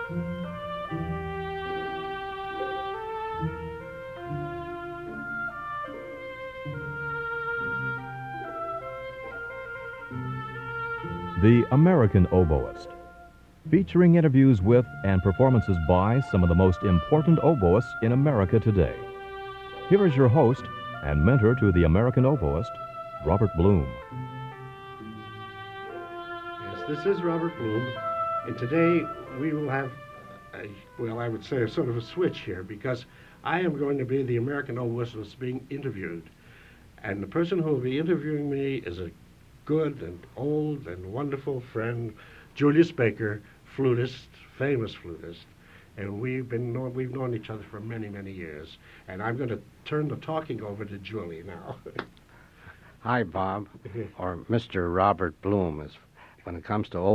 The American Oboist, featuring interviews with and performances by some of the most important oboists in America today. Here is your host and mentor to the American Oboist, Robert Bloom. Yes, this is Robert Bloom, and today we will have, I would say a sort of a switch here, because I am going to be the American Oboist that's being interviewed. And the person who will be interviewing me is a good and old and wonderful friend, Julius Baker, flutist, famous flutist. And we've known each other for many, many years. And I'm going to turn the talking over to Julie now. Hi, Bob, or Mr. Robert Bloom, when it comes to